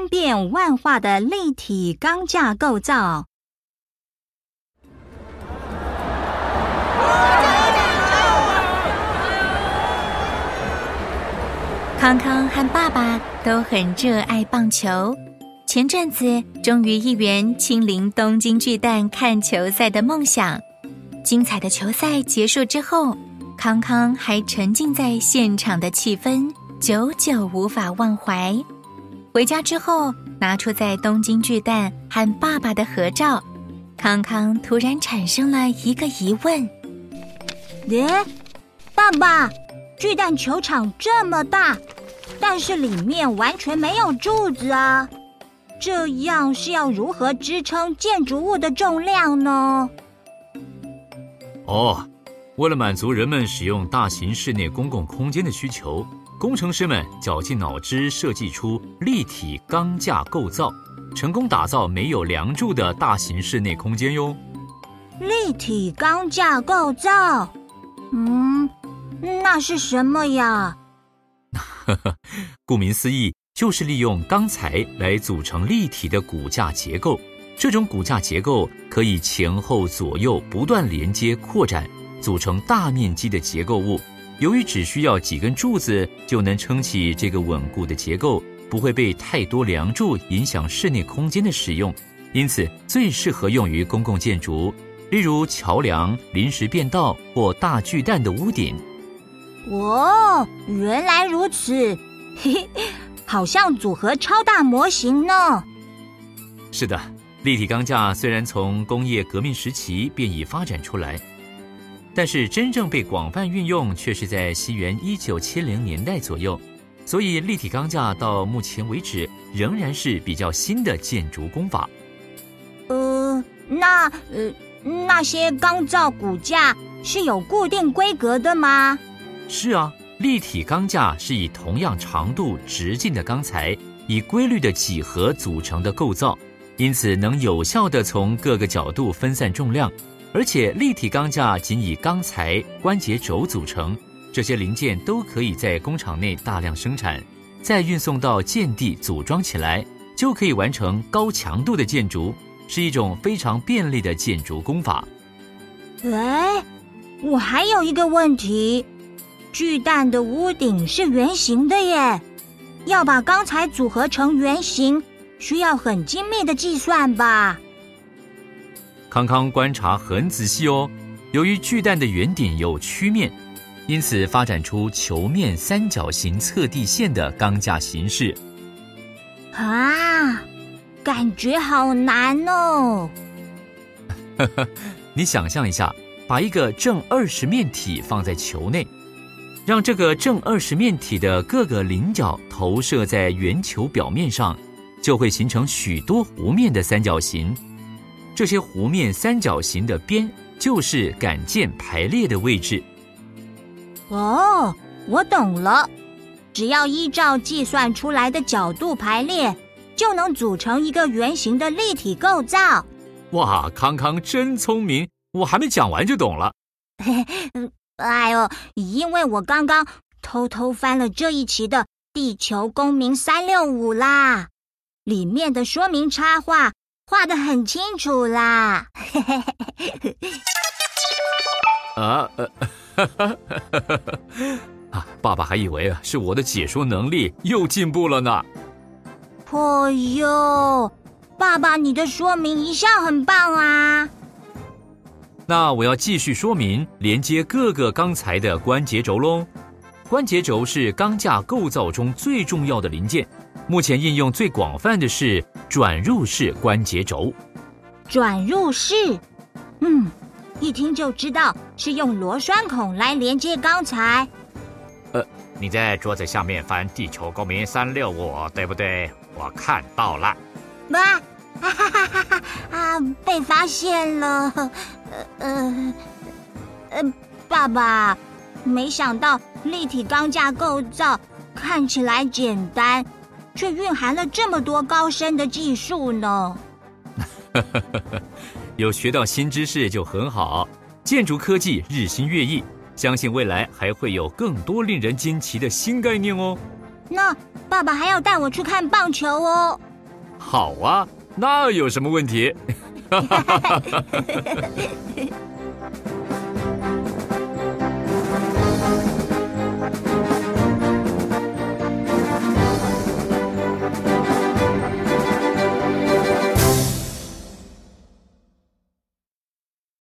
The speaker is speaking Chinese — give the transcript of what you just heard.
千变万化的立体钢架构造。 康康和爸爸都很热爱棒球，前阵子终于一圆亲临东京巨蛋看球赛的梦想。精彩的球赛结束之后，康康还沉浸在现场的气氛，久久无法忘怀。回家之后，拿出在东京巨蛋和爸爸的合照，康康突然产生了一个疑问： 爸爸，巨蛋球场这么大，但是里面完全没有柱子啊，这样是要如何支撑建筑物的重量呢？ 为了满足人们使用大型室内公共空间的需求，工程师们绞尽脑汁设计出立体钢架构造，成功打造没有梁柱的大型室内空间哟。 立体钢架构造，那是什么呀？ 顾名思义，就是利用钢材来组成立体的骨架结构。这种骨架结构可以前后左右不断连接扩展，组成大面积的结构物。由于只需要几根柱子就能撑起这个稳固的结构，不会被太多梁柱影响室内空间的使用，因此最适合用于公共建筑，例如桥梁、临时便道或大巨蛋的屋顶。 原来如此，好像组合超大模型呢。 是的，立体钢架虽然从工业革命时期便已发展出来，但是真正被广泛运用却是在西元1970年代左右，所以立体钢架到目前为止仍然是比较新的建筑工法。 那些钢造骨架是有固定规格的吗？ 是啊，立体钢架是以同样长度、直径的钢材，以规律的几何组成的构造，因此能有效地从各个角度分散重量。而且立体钢架仅以钢材、关节轴组成，这些零件都可以在工厂内大量生产，再运送到建地组装起来，就可以完成高强度的建筑，是一种非常便利的建筑工法。 我还有一个问题，巨蛋的屋顶是圆形的耶，要把钢材组合成圆形，需要很精密的计算吧？ 康康观察很仔细哦，由于巨蛋的圆顶有曲面，因此发展出球面三角形测地线的钢架形式。 感觉好难哦。 你想象一下，把一个正20面体放在球内，让这个正20面体的各个棱角投射在圆球表面上，就会形成许多弧面的三角形。这些弧面三角形的边就是杆件排列的位置。 我懂了，只要依照计算出来的角度排列，就能组成一个圆形的立体构造。 哇，康康真聪明，我还没讲完就懂了。 因为我刚刚偷偷翻了这一期的《地球公民365》啦，里面的说明插画画得很清楚啦。 爸爸还以为是我的解说能力又进步了呢。 爸爸，你的说明一向很棒啊。 那我要继续说明连接各个钢材的关节轴咯。关节轴是钢架构造中最重要的零件，目前应用最广泛的是转入式关节轴。 转入式，一听就知道是用螺栓孔来连接钢材。 你在桌子下面翻《地球公民365》，对不对？我看到了。 被发现了。爸爸，没想到立体钢架构造看起来简单，却蕴含了这么多高深的技术呢。 有学到新知识就很好，建筑科技日新月异，相信未来还会有更多令人惊奇的新概念哦。 那爸爸还要带我去看棒球哦。 好啊，那有什么问题？